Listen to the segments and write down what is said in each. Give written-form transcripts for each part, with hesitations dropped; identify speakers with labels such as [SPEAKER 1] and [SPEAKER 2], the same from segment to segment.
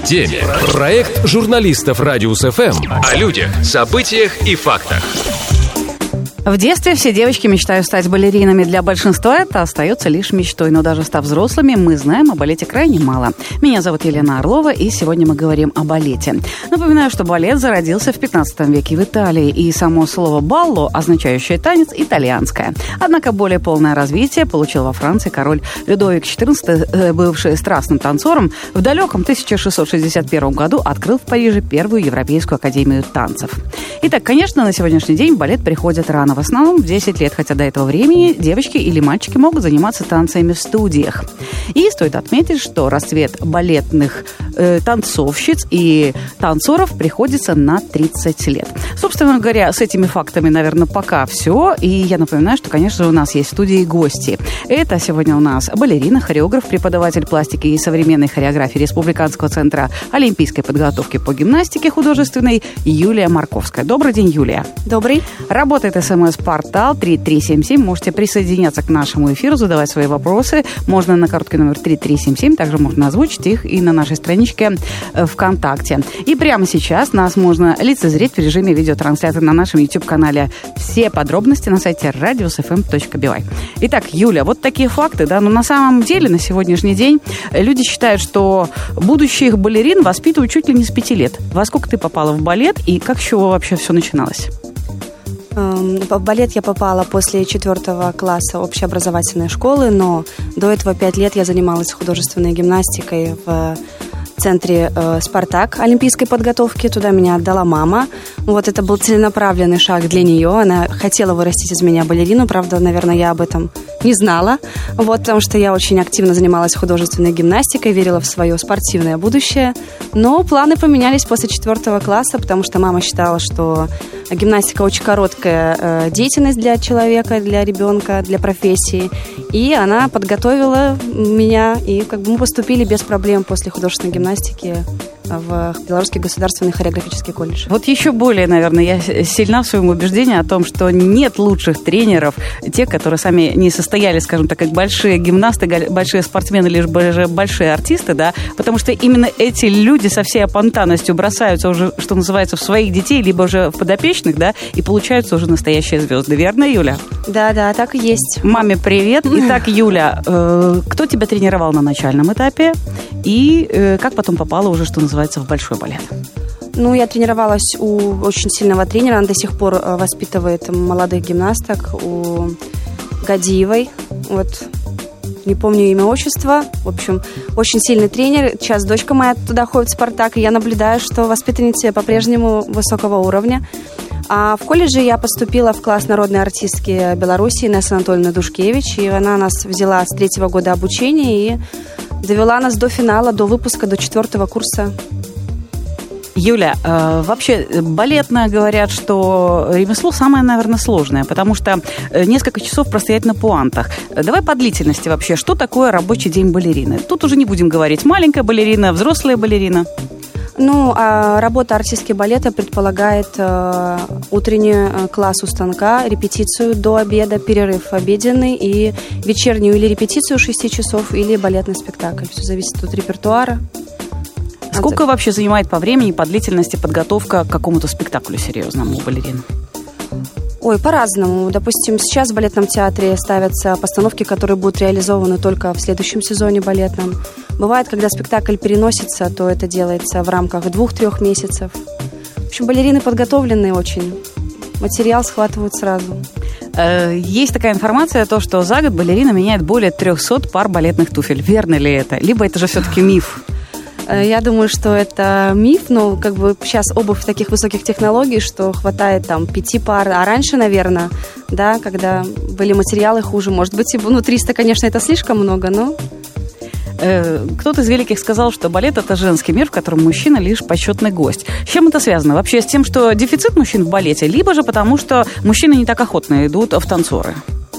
[SPEAKER 1] теме. Проект журналистов Радиус ФМ о людях, событиях и фактах.
[SPEAKER 2] В детстве все девочки мечтают стать балеринами. Для большинства это остается лишь мечтой. Но даже став взрослыми, мы знаем о балете крайне мало. Меня зовут Елена Орлова, и сегодня мы говорим о балете. Напоминаю, что балет зародился в 15 веке в Италии, и само слово «балло», означающее «танец», итальянское. Однако более полное развитие получил во Франции король Людовик XIV, бывший страстным танцором, в далеком 1661 году открыл в Париже первую Европейскую академию танцев. Итак, конечно, на сегодняшний день в балет приходят рано. В основном в 10 лет, хотя до этого времени девочки или мальчики могут заниматься танцами в студиях. И стоит отметить, что расцвет балетных танцовщиц и танцоров приходится на 30 лет. Собственно говоря, с этими фактами, наверное, пока все. И я напоминаю, что, конечно, у нас есть в студии гости. Это сегодня у нас балерина, хореограф, преподаватель пластики и современной хореографии Республиканского центра олимпийской подготовки по гимнастике художественной Юлия Марковская. Добрый день, Юлия.
[SPEAKER 3] Добрый.
[SPEAKER 2] Работает СМС-портал 3377. Можете присоединяться к нашему эфиру, задавать свои вопросы. Можно на короткий номер 3377. Также можно озвучить их и на нашей страничке ВКонтакте. И прямо сейчас нас можно лицезреть в режиме видеотрансляции на нашем YouTube-канале. Все подробности на сайте radiusfm.by. Итак, Юля, вот такие факты, да, но на самом деле на сегодняшний день люди считают, что будущих балерин воспитывают чуть ли не с 5 лет. Во сколько ты попала в балет и как с чего вообще все начиналось?
[SPEAKER 3] В балет я попала после 4 класса общеобразовательной школы, но до этого 5 лет я занималась художественной гимнастикой в центре «Спартак» олимпийской подготовки. Туда меня отдала мама. Вот это был целенаправленный шаг для нее. Она хотела вырастить из меня балерину. Правда, наверное, я об этом не знала. Вот, потому что я очень активно занималась художественной гимнастикой, верила в свое спортивное будущее. Но планы поменялись после 4 класса, потому что мама считала, что гимнастика очень короткая деятельность для человека, для ребенка, для профессии. И она подготовила меня, и как бы мы поступили без проблем после художественной гимнастики в Белорусский государственный хореографический колледж.
[SPEAKER 2] Вот еще более, наверное, я сильна в своем убеждении о том, что нет лучших тренеров, те, которые сами не состояли, скажем так, как большие гимнасты, большие спортсмены, лишь большие артисты, да, потому что именно эти люди со всей опонтанностью бросаются уже, что называется, в своих детей, либо уже в подопечных, да, и получаются уже настоящие звезды. Верно, Юля?
[SPEAKER 3] Да, так и есть.
[SPEAKER 2] Маме привет. Итак, Юля, кто тебя тренировал на начальном этапе и как потом попала уже, что называется, в большой балет?
[SPEAKER 3] Ну, я тренировалась у очень сильного тренера. Он до сих пор воспитывает молодых гимнасток, у Гадиевой. Вот, не помню имя, отчество. В общем, очень сильный тренер. Сейчас дочка моя туда ходит в «Спартак», и я наблюдаю, что воспитанницы по-прежнему высокого уровня. А в колледже я поступила в класс народной артистки Беларуси Инесса Анатольевна Душкевич, и она нас взяла с 3-го года обучения и довела нас до финала, до выпуска, до 4-го курса.
[SPEAKER 2] Юля, вообще балетное говорят, что ремесло самое, наверное, сложное, потому что несколько часов простоять на пуантах. Давай по длительности вообще, что такое рабочий день балерины? Тут уже не будем говорить маленькая балерина, взрослая балерина.
[SPEAKER 3] Ну, работа артистки балета предполагает утренний класс у станка, репетицию до обеда, перерыв обеденный и вечернюю или репетицию 6 часов, или балетный спектакль. Все зависит от репертуара.
[SPEAKER 2] Сколько вообще занимает по времени, по длительности подготовка к какому-то спектаклю серьезному у балерин?
[SPEAKER 3] Ой, по-разному. Допустим, сейчас в балетном театре ставятся постановки, которые будут реализованы только в следующем сезоне балетном. Бывает, когда спектакль переносится, то это делается в рамках 2-3 месяцев. В общем, балерины подготовленные очень. Материал схватывают сразу.
[SPEAKER 2] Есть такая информация, то, что за год балерина меняет более 300 пар балетных туфель. Верно ли это? Либо это же все-таки миф?
[SPEAKER 3] Я думаю, что это миф, но как бы сейчас обувь таких высоких технологий, что хватает там 5 пар, а раньше, наверное, да, когда были материалы хуже, может быть, 300, конечно, это слишком много, но...
[SPEAKER 2] Кто-то из великих сказал, что балет – это женский мир, в котором мужчина лишь почетный гость. С чем это связано? Вообще с тем, что дефицит мужчин в балете, либо же потому, что мужчины не так охотно идут в танцоры?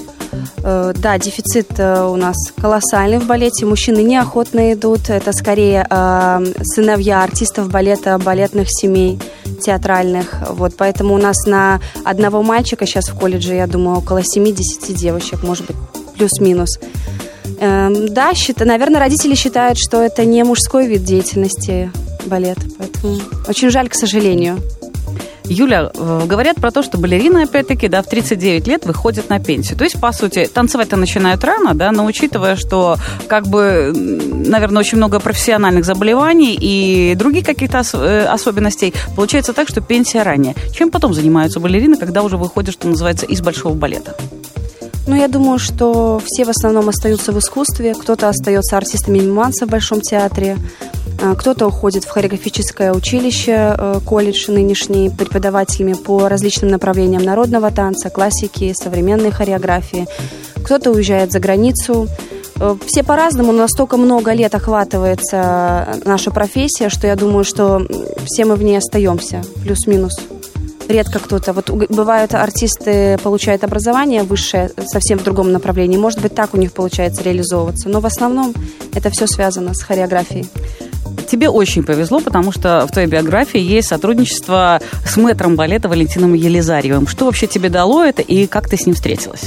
[SPEAKER 3] Да, дефицит у нас колоссальный в балете. Мужчины неохотно идут. Это скорее сыновья артистов балета, балетных семей театральных. Вот, поэтому у нас на одного мальчика сейчас в колледже, я думаю, около 7-10 девочек, может быть, плюс-минус. Да, наверное, родители считают, что это не мужской вид деятельности. балет. Поэтому очень жаль, к сожалению.
[SPEAKER 2] Юля, говорят про то, что балерины, опять-таки, да, в 39 лет выходят на пенсию. То есть, по сути, танцевать-то начинают рано, да, но учитывая, что, как бы, наверное, очень много профессиональных заболеваний и других каких-то особенностей, получается так, что пенсия ранее. Чем потом занимаются балерины, когда уже выходят, что называется, из большого балета?
[SPEAKER 3] Ну, я думаю, что все в основном остаются в искусстве. Кто-то остается артистами-миманса в Большом театре, кто-то уходит в хореографическое училище, колледж нынешний, преподавателями по различным направлениям народного танца, классики, современной хореографии. Кто-то уезжает за границу. Все по-разному, но настолько много лет охватывается наша профессия, что я думаю, что все мы в ней остаемся, плюс-минус. Редко кто-то. Вот бывают артисты получают образование высшее совсем в другом направлении. Может быть, так у них получается реализовываться. Но в основном это все связано с хореографией.
[SPEAKER 2] Тебе очень повезло, потому что в твоей биографии есть сотрудничество с мэтром балета Валентином Елизарьевым. Что вообще тебе дало это и как ты с ним встретилась?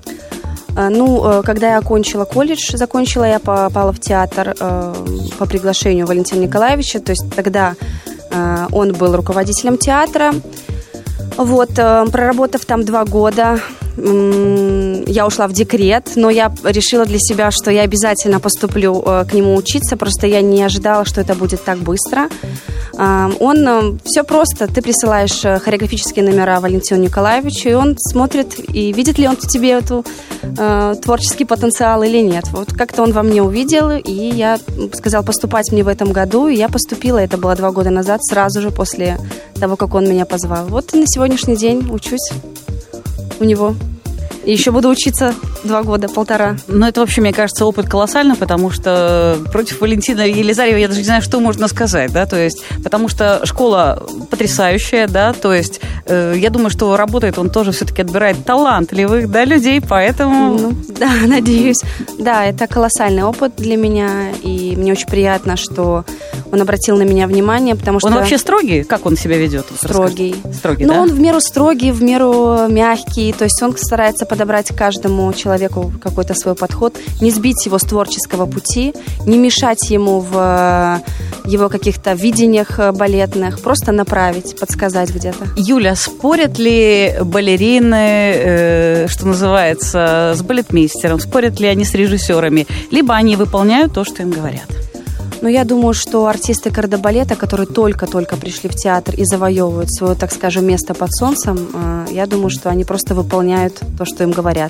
[SPEAKER 3] Ну, когда я окончила колледж, я попала в театр по приглашению Валентина Николаевича. То есть тогда он был руководителем театра. Вот, проработав там 2 года, я ушла в декрет, но я решила для себя, что я обязательно поступлю к нему учиться, просто я не ожидала, что это будет так быстро. Все просто, ты присылаешь хореографические номера Валентину Николаевичу, и он смотрит, и видит ли он в тебе эту творческий потенциал или нет. Вот как-то он во мне увидел, и я сказал поступать мне в этом году, и я поступила, это было 2 года назад, сразу же после того, как он меня позвал. Вот и на сегодняшний день учусь у него. И еще буду учиться 2 года, 1,5.
[SPEAKER 2] Ну, это вообще, мне кажется, опыт колоссальный, потому что против Валентина Елизарьева я даже не знаю, что можно сказать, да, то есть, потому что школа потрясающая, да, то есть, я думаю, что работает он тоже все-таки отбирает талантливых, да, людей, поэтому...
[SPEAKER 3] Ну, да, надеюсь. Да, это колоссальный опыт для меня, и мне очень приятно, что он обратил на меня внимание, потому что...
[SPEAKER 2] Он вообще строгий? Как он себя ведет?
[SPEAKER 3] Строгий.
[SPEAKER 2] Строгий,
[SPEAKER 3] да?
[SPEAKER 2] Ну,
[SPEAKER 3] он в меру строгий, в меру мягкий, то есть он старается подобрать каждому человеку какой-то свой подход, не сбить его с творческого пути, не мешать ему в его каких-то видениях балетных, просто направить, подсказать где-то.
[SPEAKER 2] Юля, спорят ли балерины, что называется, с балетмейстером, спорят ли они с режиссерами, либо они выполняют то, что им говорят?
[SPEAKER 3] Но я думаю, что артисты кардебалета, которые только-только пришли в театр и завоевывают свое, так скажем, место под солнцем, я думаю, что они просто выполняют то, что им говорят.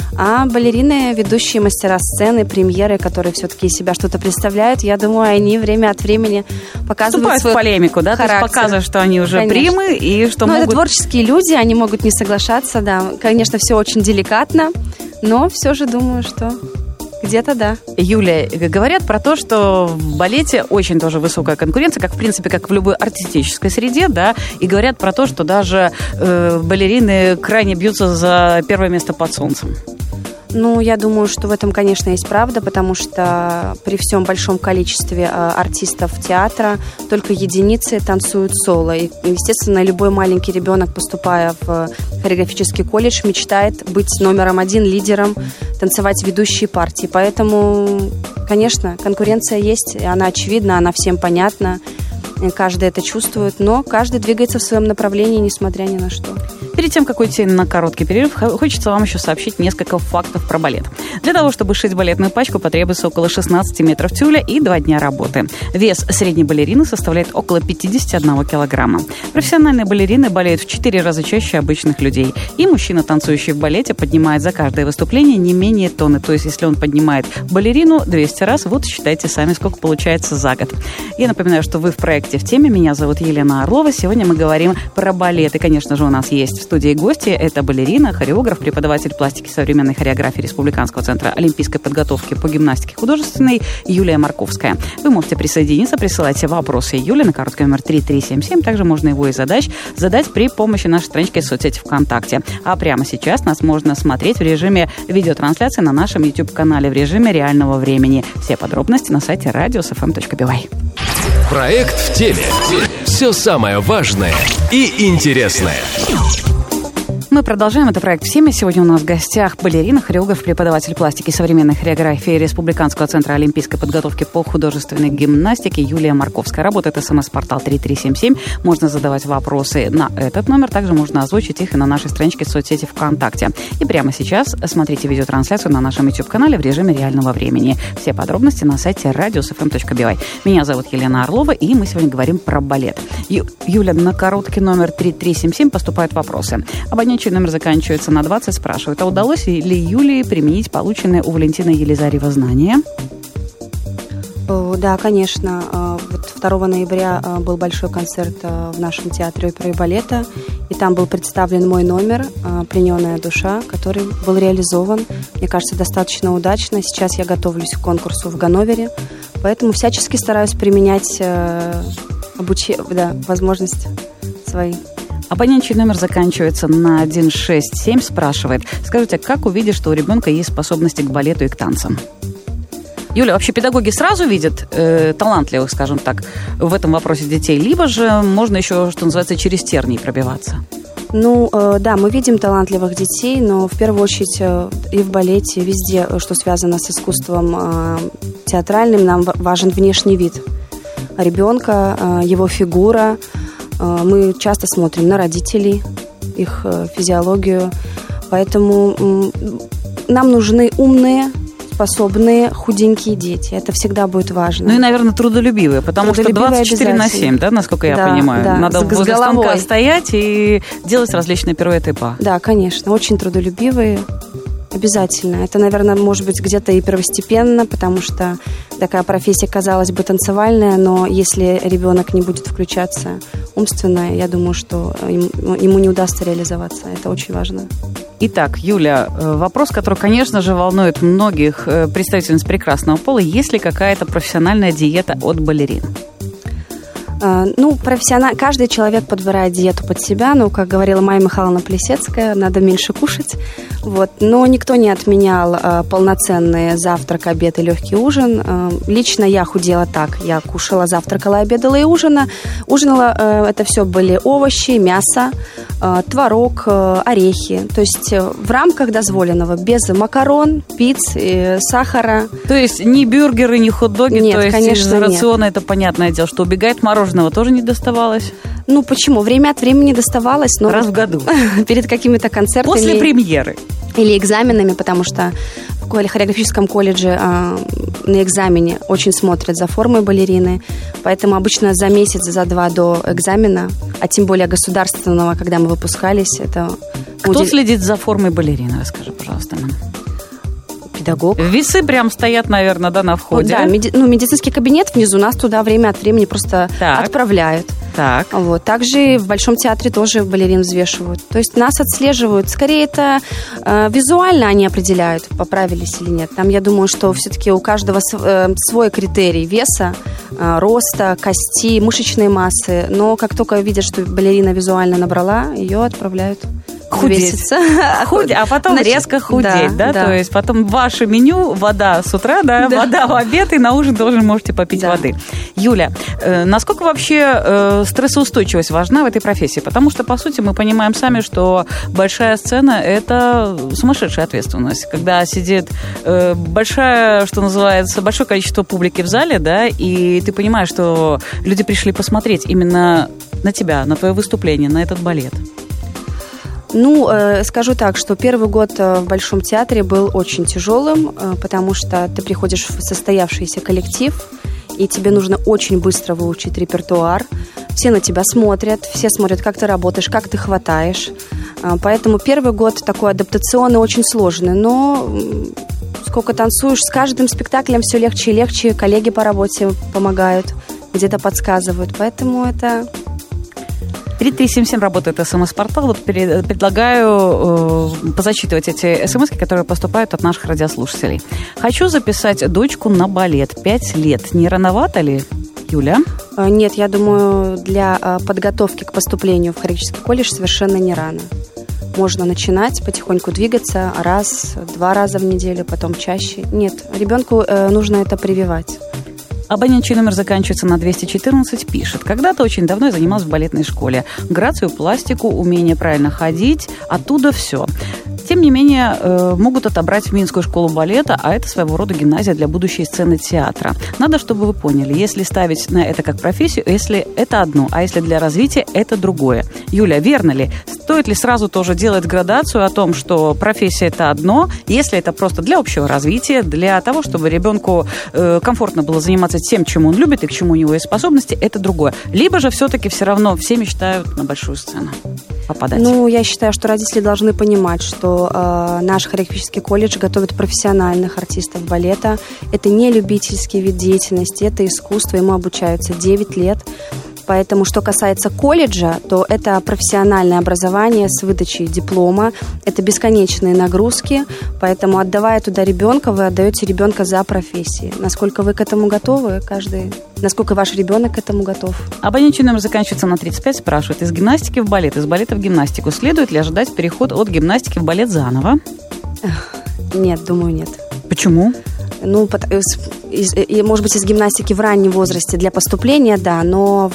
[SPEAKER 3] А балерины, ведущие мастера сцены, премьеры, которые все-таки из себя что-то представляют, я думаю, они время от времени показывают свой
[SPEAKER 2] в полемику, да?
[SPEAKER 3] характер.
[SPEAKER 2] То есть показывают, что они уже
[SPEAKER 3] Конечно.
[SPEAKER 2] примы и что могут...
[SPEAKER 3] это творческие люди, они могут не соглашаться, да. Конечно, все очень деликатно, но все же думаю, что... Где-то да.
[SPEAKER 2] Юля, говорят про то, что в балете очень тоже высокая конкуренция, как в принципе, как в любой артистической среде, да, и говорят про то, что даже балерины крайне бьются за первое место под солнцем.
[SPEAKER 3] Ну, я думаю, что в этом, конечно, есть правда, потому что при всем большом количестве артистов театра только единицы танцуют соло. И, естественно, любой маленький ребенок, поступая в хореографический колледж, мечтает быть номером 1, лидером, танцевать ведущие партии. Поэтому, конечно, конкуренция есть, и она очевидна, она всем понятна. Каждый это чувствует, но каждый двигается в своем направлении, несмотря ни на что.
[SPEAKER 2] Перед тем, как уйти на короткий перерыв, хочется вам еще сообщить несколько фактов про балет. Для того, чтобы шить балетную пачку, потребуется около 16 метров тюля и 2 дня работы. Вес средней балерины составляет около 51 килограмма. Профессиональные балерины болеют в 4 раза чаще обычных людей. И мужчина, танцующий в балете, поднимает за каждое выступление не менее тонны. То есть, если он поднимает балерину 200 раз, вот считайте сами, сколько получается за год. Я напоминаю, что вы в проекте «В теме». Меня зовут Елена Орлова. Сегодня мы говорим про балет. И, конечно же, у нас есть в студии гости. Это балерина, хореограф, преподаватель пластики современной хореографии Республиканского центра олимпийской подготовки по гимнастике художественной Юлия Марковская. Вы можете присоединиться, присылайте вопросы Юле на короткий номер 3377. Также можно его и задать при помощи нашей странички в соцсети ВКонтакте. А прямо сейчас нас можно смотреть в режиме видеотрансляции на нашем YouTube-канале в режиме реального времени. Все подробности на сайте radiosfm.by.
[SPEAKER 1] Проект «В теме». Все самое важное и интересное.
[SPEAKER 2] Мы продолжаем. Это проект «Всеми». Сегодня у нас в гостях балерина, хореограф, преподаватель пластики и современной хореографии Республиканского центра олимпийской подготовки по художественной гимнастике Юлия Марковская. Работает СМС-портал 3377. Можно задавать вопросы на этот номер. Также можно озвучить их и на нашей страничке в соцсети ВКонтакте. И прямо сейчас смотрите видеотрансляцию на нашем YouTube-канале в режиме реального времени. Все подробности на сайте radiosfm.by. Меня зовут Елена Орлова, и мы сегодня говорим про балет. Юля, на короткий номер 3377 поступают вопросы. Абонентский номер заканчивается на 20. Спрашивают, а удалось ли Юлии применить полученное у Валентины Елизарьева знания?
[SPEAKER 3] Да, конечно. Вот 2 ноября был большой концерт в нашем театре оперы и балета, и там был представлен мой номер «Плененная душа», который был реализован, мне кажется, достаточно удачно. Сейчас я готовлюсь к конкурсу в Ганновере, поэтому всячески стараюсь применять возможности свои.
[SPEAKER 2] Абонентский номер заканчивается на 167. Спрашивает, скажите, как увидишь, что у ребенка есть способности к балету и к танцам? Юля, вообще педагоги сразу видят талантливых, скажем так, в этом вопросе детей, либо же можно еще, что называется, через тернии пробиваться?
[SPEAKER 3] Да, мы видим талантливых детей, но в первую очередь и в балете, везде, что связано с искусством театральным, нам важен внешний вид ребенка, его фигура. Мы часто смотрим на родителей, их физиологию, поэтому нам нужны умные, способные, худенькие дети. Это всегда будет важно.
[SPEAKER 2] Ну и, наверное, трудолюбивые, потому что 24/7, да, насколько я понимаю.
[SPEAKER 3] Да,
[SPEAKER 2] надо возле станка стоять и делать различные пируэты и па.
[SPEAKER 3] Да, конечно, очень трудолюбивые. Обязательно. Это, наверное, может быть где-то и первостепенно, потому что такая профессия, казалось бы, танцевальная, но если ребенок не будет включаться умственно, я думаю, что ему не удастся реализоваться. Это очень важно.
[SPEAKER 2] Итак, Юля, вопрос, который, конечно же, волнует многих представительниц прекрасного пола. Есть ли какая-то профессиональная диета от балерин? Каждый человек подбирает диету под себя. Как говорила Майя Михайловна Плесецкая, надо меньше кушать. Но никто не отменял полноценный завтрак, обед и легкий ужин. Лично я худела так. Я кушала, завтракала, обедала и ужинала. Это все были овощи, мясо, творог, орехи. То есть в рамках дозволенного, без макарон, пиц, сахара. То есть ни бюргеры, ни хот-доги?
[SPEAKER 3] Нет,
[SPEAKER 2] то есть
[SPEAKER 3] конечно,
[SPEAKER 2] из рациона это понятное дело, что убегает мороженого тоже не доставалось?
[SPEAKER 3] Почему? Время от времени доставалось. Но
[SPEAKER 2] раз в году.
[SPEAKER 3] Перед какими-то концертами.
[SPEAKER 2] После премьеры.
[SPEAKER 3] Или экзаменами, потому что в хореографическом колледже на экзамене очень смотрят за формой балерины. Поэтому обычно за месяц, за 2 до экзамена, а тем более государственного, когда мы выпускались, это...
[SPEAKER 2] Кто следит за формой балерины? Расскажи, пожалуйста, нам.
[SPEAKER 3] Педагог.
[SPEAKER 2] Весы прям стоят, наверное, на входе.
[SPEAKER 3] Да, медицинский кабинет внизу, нас туда время от времени просто отправляют.
[SPEAKER 2] Так.
[SPEAKER 3] Также в Большом театре тоже балерин взвешивают. То есть нас отслеживают. Скорее, это визуально они определяют, поправились или нет. Там, я думаю, что все-таки у каждого свой критерий веса, роста, кости, мышечной массы. Но как только видят, что балерина визуально набрала, ее отправляют
[SPEAKER 2] худеть. А потом резко худеть, да? То есть потом ваше меню, вода с утра, вода в обед, и на ужин тоже можете попить воды. Юля, насколько вообще стрессоустойчивость важна в этой профессии? Потому что, по сути, мы понимаем сами, что большая сцена – это сумасшедшая ответственность. Когда сидит большое количество публики в зале, да, и ты понимаешь, что люди пришли посмотреть именно на тебя, на твое выступление, на этот балет.
[SPEAKER 3] Скажу так, что первый год в Большом театре был очень тяжелым, потому что ты приходишь в состоявшийся коллектив, и тебе нужно очень быстро выучить репертуар. Все на тебя смотрят, все смотрят, как ты работаешь, как ты хватаешь. Поэтому первый год такой адаптационный, очень сложный. Но сколько танцуешь, с каждым спектаклем все легче и легче. Коллеги по работе помогают, где-то подсказывают. Поэтому это...
[SPEAKER 2] 3377 работает СМС-портал. Предлагаю позачитывать эти СМСки, которые поступают от наших радиослушателей. Хочу записать дочку на балет. 5 лет. Не рановато ли, Юля?
[SPEAKER 3] Нет, я думаю, для подготовки к поступлению в хореографический колледж совершенно не рано. Можно начинать, потихоньку двигаться 1-2 раза в неделю, потом чаще. Нет, ребенку нужно это прививать.
[SPEAKER 2] Абонент, чей номер заканчивается на 214, пишет. Когда-то очень давно я занималась в балетной школе. Грацию, пластику, умение правильно ходить, оттуда все. Тем не менее, могут отобрать в Минскую школу балета, а это своего рода гимназия для будущей сцены театра. Надо, чтобы вы поняли, если ставить на это как профессию, если это одно, а если для развития, это другое. Юля, верно ли? Стоит ли сразу тоже делать градацию о том, что профессия – это одно, если это просто для общего развития, для того, чтобы ребенку комфортно было заниматься тем, чем он любит и к чему у него есть способности, это другое. Либо же все-таки все равно все мечтают на большую сцену попадать?
[SPEAKER 3] Ну, я считаю, что родители должны понимать, что наш хореографический колледж готовит профессиональных артистов балета. Это не любительский вид деятельности, это искусство, ему обучаются 9 лет. Поэтому, что касается колледжа, то это профессиональное образование с выдачей диплома, это бесконечные нагрузки, поэтому, отдавая туда ребенка, вы отдаете ребенка за профессией. Насколько вы к этому готовы, насколько ваш ребенок к этому готов?
[SPEAKER 2] Абонент, чей номер заканчивается на 35, спрашивает, из гимнастики в балет, из балета в гимнастику, следует ли ожидать переход от гимнастики в балет заново?
[SPEAKER 3] Нет, думаю, нет.
[SPEAKER 2] Почему?
[SPEAKER 3] Ну, может быть, из гимнастики в раннем возрасте для поступления, да, но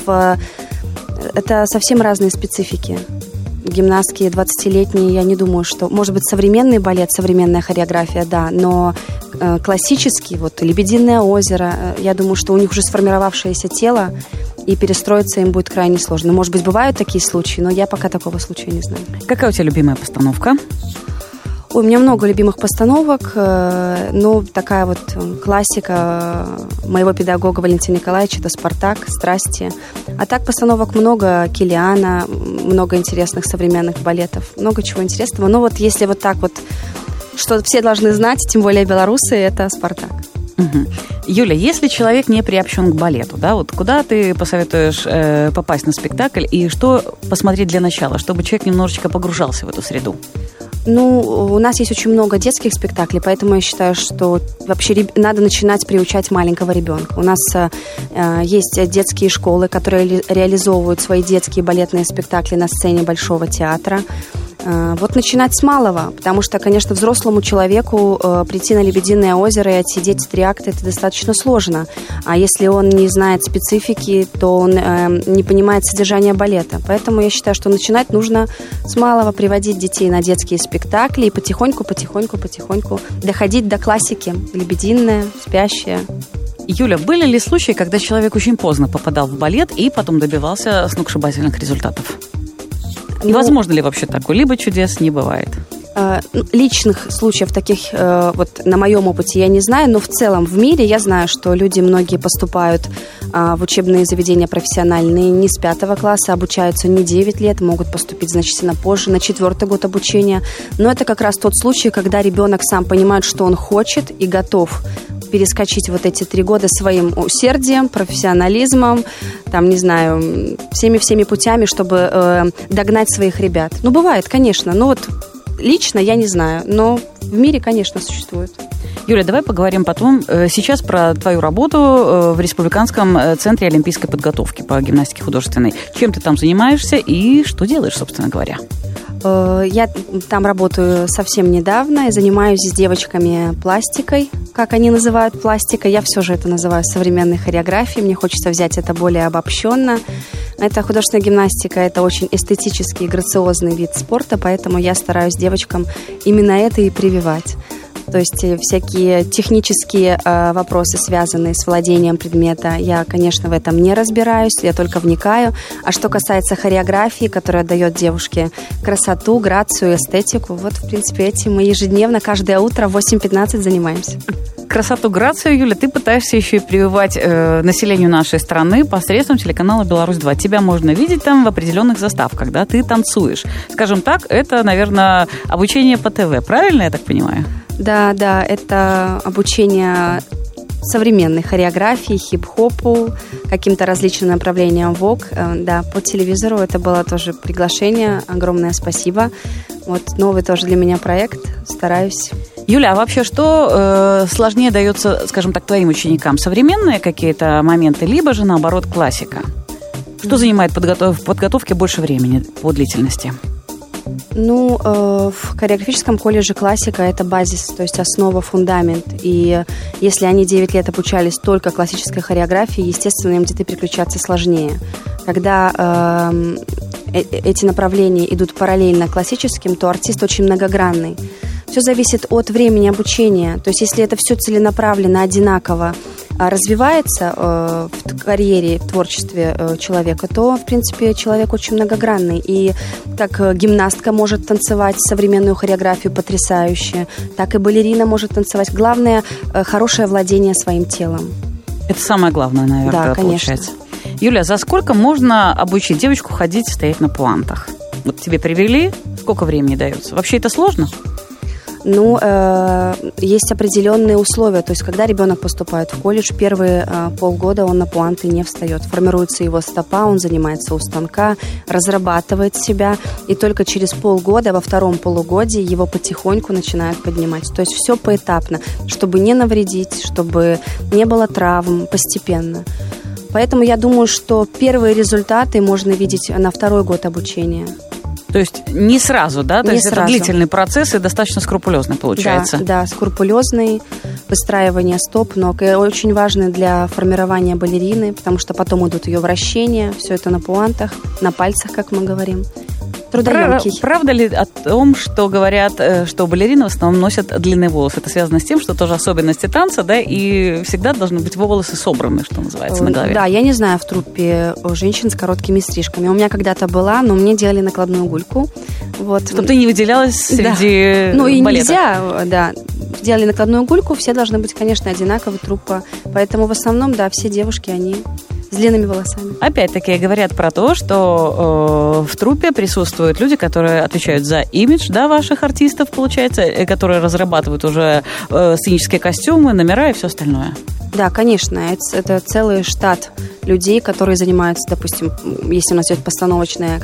[SPEAKER 3] это совсем разные специфики. Гимнастки 20-летние, я не думаю, что... Может быть, современный балет, современная хореография, да, но классический, вот «Лебединое озеро», я думаю, что у них уже сформировавшееся тело, и перестроиться им будет крайне сложно. Может быть, бывают такие случаи, но я пока такого случая не знаю.
[SPEAKER 2] Какая у тебя любимая постановка?
[SPEAKER 3] Ой, у меня много любимых постановок, но такая вот классика моего педагога Валентина Николаевича – это «Спартак», «Страсти». А так постановок много, Киллиана, много интересных современных балетов, много чего интересного. Но вот если вот так вот, что все должны знать, тем более белорусы, это «Спартак».
[SPEAKER 2] Угу. Юля, если человек не приобщен к балету, да, вот куда ты посоветуешь попасть на спектакль и что посмотреть для начала, чтобы человек немножечко погружался в эту среду?
[SPEAKER 3] Ну, у нас есть очень много детских спектаклей, поэтому я считаю, что вообще надо начинать приучать маленького ребенка. У нас есть детские школы, которые реализовывают свои детские балетные спектакли на сцене Большого театра. Вот начинать с малого, потому что, конечно, взрослому человеку прийти на «Лебединое озеро» и отсидеть 3 акта – это достаточно сложно. А если он не знает специфики, то он не понимает содержание балета. Поэтому я считаю, что начинать нужно с малого, приводить детей на детские спектакли и потихоньку доходить до классики. «Лебединое», «Спящая».
[SPEAKER 2] Юля, были ли случаи, когда человек очень поздно попадал в балет и потом добивался сногсшибательных результатов? И возможно ли вообще такое? Либо чудес не бывает?
[SPEAKER 3] Личных случаев таких вот на моем опыте я не знаю, но в целом в мире я знаю, что люди многие поступают в учебные заведения профессиональные не с 5 класса, обучаются не 9 лет, могут поступить значительно позже, на 4-й год обучения. Но это как раз тот случай, когда ребенок сам понимает, что он хочет и готов перескочить вот эти 3 года своим усердием, профессионализмом, там, не знаю, всеми путями, чтобы догнать своих ребят. Ну, бывает, конечно, но вот лично я не знаю, но в мире, конечно, существует.
[SPEAKER 2] Юля, давай поговорим потом сейчас про твою работу в Республиканском центре олимпийской подготовки по гимнастике художественной. Чем ты там занимаешься и что делаешь, собственно говоря?
[SPEAKER 3] Я там работаю совсем недавно и занимаюсь с девочками пластикой, как они называют пластикой. Я все же это называю современной хореографией. Мне хочется взять это более обобщенно. Это художественная гимнастика, это очень эстетический и грациозный вид спорта, поэтому я стараюсь девочкам именно это и прививать. То есть всякие технические вопросы, связанные с владением предмета, я, конечно, в этом не разбираюсь, я только вникаю. А что касается хореографии, которая дает девушке красоту, грацию, эстетику, вот, в принципе, этим мы ежедневно, каждое утро в 8:15 занимаемся.
[SPEAKER 2] Красоту, грацию, Юля, ты пытаешься еще и прививать населению нашей страны посредством телеканала «Беларусь-2». Тебя можно видеть там в определенных заставках, да, ты танцуешь. Скажем так, это, наверное, обучение по ТВ, правильно я так понимаю?
[SPEAKER 3] Да, это обучение современной хореографии, хип-хопу, каким-то различным направлениям вок. Да, по телевизору это было тоже приглашение. Огромное спасибо. Вот новый тоже для меня проект. Стараюсь.
[SPEAKER 2] Юля, а вообще что сложнее дается, скажем так, твоим ученикам? Современные какие-то моменты, либо же, наоборот, классика? Что занимает в подготовке больше времени по длительности?
[SPEAKER 3] В хореографическом колледже классика – это базис, то есть основа, фундамент. И если они 9 лет обучались только классической хореографии, естественно, им где-то переключаться сложнее. Когда эти направления идут параллельно классическим, то артист очень многогранный. Все зависит от времени обучения. То есть если это все целенаправленно, одинаково развивается в карьере, в творчестве человека, то, в принципе, человек очень многогранный. И как гимнастка может танцевать современную хореографию потрясающе, так и балерина может танцевать. Главное – хорошее владение своим телом.
[SPEAKER 2] Это самое главное, наверное,
[SPEAKER 3] да, конечно.
[SPEAKER 2] Получается. Юля, за сколько можно обучить девочку ходить и стоять на пуантах? Вот тебе привели, сколько времени дается? Вообще это сложно?
[SPEAKER 3] Есть определенные условия. То есть, когда ребенок поступает в колледж, первые полгода он на пуанты не встает. Формируется его стопа, он занимается у станка, разрабатывает себя. И только через полгода, во втором полугодии, его потихоньку начинают поднимать. То есть, все поэтапно, чтобы не навредить, чтобы не было травм, постепенно. Поэтому я думаю, что первые результаты можно видеть на второй год обучения.
[SPEAKER 2] То есть не сразу, да? То
[SPEAKER 3] не
[SPEAKER 2] есть
[SPEAKER 3] сразу.
[SPEAKER 2] Это длительный процесс и достаточно скрупулезный получается.
[SPEAKER 3] Да, скрупулезный, выстраивание стоп, ног. И очень важно для формирования балерины, потому что потом идут ее вращения, все это на пуантах, на пальцах, как мы говорим. Трудоемкий.
[SPEAKER 2] Правда ли о том, что говорят, что балерины в основном носят длинные волосы? Это связано с тем, что тоже особенности танца, да, и всегда должны быть волосы собраны, что называется, на голове.
[SPEAKER 3] Да, я не знаю в труппе женщин с короткими стрижками. У меня когда-то была, но мне делали накладную гульку. Вот.
[SPEAKER 2] Чтобы ты не выделялась среди
[SPEAKER 3] и
[SPEAKER 2] балета.
[SPEAKER 3] Нельзя, да. Делали накладную гульку, все должны быть, конечно, одинаковые, труппа. Поэтому в основном, да, все девушки, они с длинными волосами.
[SPEAKER 2] Опять-таки говорят про то, что в труппе присутствуют люди, которые отвечают за имидж, да, ваших артистов, получается, которые разрабатывают уже сценические костюмы, номера и все остальное.
[SPEAKER 3] Да, конечно, это целый штат людей, которые занимаются, допустим, если у нас идет постановочная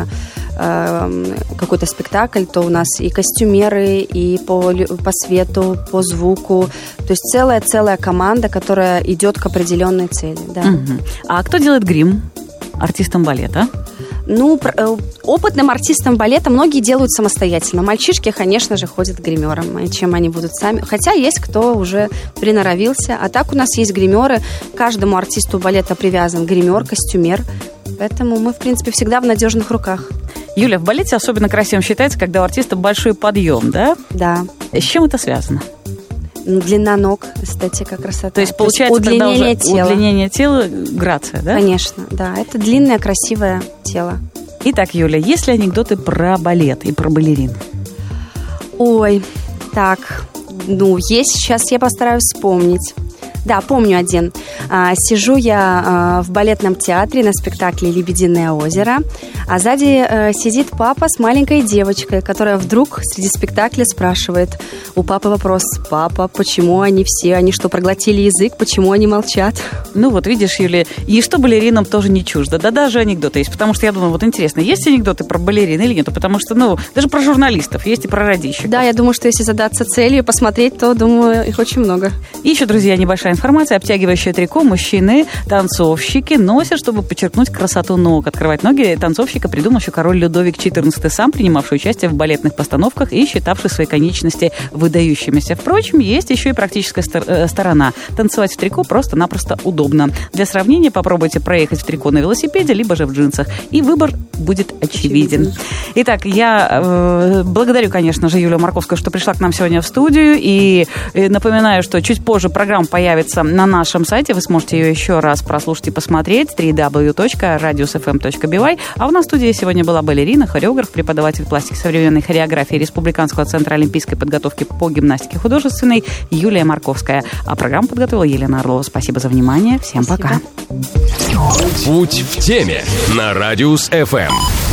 [SPEAKER 3] какой-то спектакль, то у нас и костюмеры, и по свету, по звуку. То есть целая команда, которая идет к определенной цели. Да.
[SPEAKER 2] Угу. А кто делает грим артистам балета?
[SPEAKER 3] Опытным артистам балета многие делают самостоятельно. Мальчишки, конечно же, ходят к гримерам, и чем они будут сами. Хотя есть кто уже приноровился. А так у нас есть гримеры. Каждому артисту балета привязан гример, костюмер. Поэтому мы, в принципе, всегда в надежных руках.
[SPEAKER 2] Юля, в балете особенно красивым считается, когда у артиста большой подъем, да?
[SPEAKER 3] Да.
[SPEAKER 2] С чем это связано?
[SPEAKER 3] Длина ног, эстетика, красота.
[SPEAKER 2] То есть получается
[SPEAKER 3] удлинение тела.
[SPEAKER 2] Удлинение тела, грация, да?
[SPEAKER 3] Конечно, да. Это длинное, красивое тело.
[SPEAKER 2] Итак, Юля, есть ли анекдоты про балет и про балерин?
[SPEAKER 3] Ой, так, есть. Сейчас я постараюсь вспомнить. Да, помню один. Сижу я в балетном театре на спектакле «Лебединое озеро», а сзади сидит папа с маленькой девочкой, которая вдруг среди спектакля спрашивает у папы вопрос: «Папа, почему они что, проглотили язык, почему они молчат?»
[SPEAKER 2] Ну вот, видишь, Юля, и что балеринам тоже не чуждо, да даже анекдоты есть, потому что я думаю, вот интересно, есть анекдоты про балерин или нет, потому что, даже про журналистов есть и про радищиков.
[SPEAKER 3] Да, я думаю, что если задаться целью посмотреть, то, думаю, их очень много.
[SPEAKER 2] И еще, друзья, небольшая информация. Обтягивающее трико мужчины, танцовщики носят, чтобы подчеркнуть красоту ног. Открывать ноги танцовщика придумал еще король Людовик XIV, сам принимавший участие в балетных постановках и считавший свои конечности выдающимися. Впрочем, есть еще и практическая сторона. Танцевать в трико просто-напросто удобно. Для сравнения попробуйте проехать в трико на велосипеде, либо же в джинсах. И выбор будет очевиден. Итак, я благодарю, конечно же, Юлию Марковскую, что пришла к нам сегодня в студию. И напоминаю, что чуть позже программа появится на нашем сайте. Вы сможете ее еще раз прослушать и посмотреть. www.radiusfm.by. А у нас в студии сегодня была балерина, хореограф, преподаватель пластики современной хореографии Республиканского центра олимпийской подготовки по гимнастике художественной Юлия Марковская. А программу подготовила Елена Орлова. Спасибо за внимание. Всем пока.
[SPEAKER 1] Путь в теме на Радиус ФМ.